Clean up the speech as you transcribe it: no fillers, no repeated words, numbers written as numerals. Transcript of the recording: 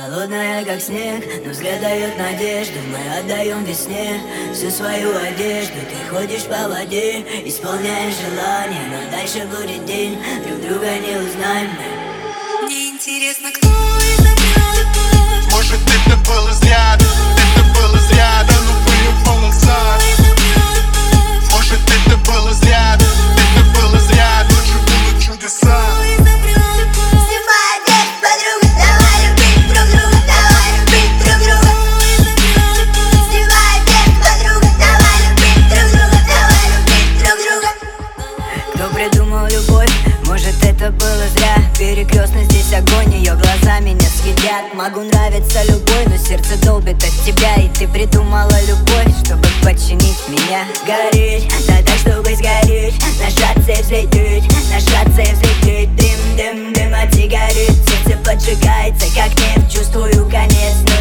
Холодная, как снег, но взгляд дает надежду. Мы отдаем весне всю свою одежду. Ты ходишь по воде, исполняешь желания, но дальше будет день, друг друга не узнаем мы. Мне интересно, кто изобрел любовь. Может, это было зря, это было зря, да ну по-любому назад. Может, это было зря, это было зря, ночью было чудеса. Придумал любовь, может это было зря. Перекрестно здесь огонь, ее глаза меня съедят. Могу нравиться любой, но сердце долбит от тебя. И ты придумала любовь, чтобы подчинить меня. Гореть, да так, чтобы сгореть. Нажаться и взлететь, нажаться и взлететь. Дым, дым, дым от сигарет. Сердце поджигается, как нефть, чувствую конец.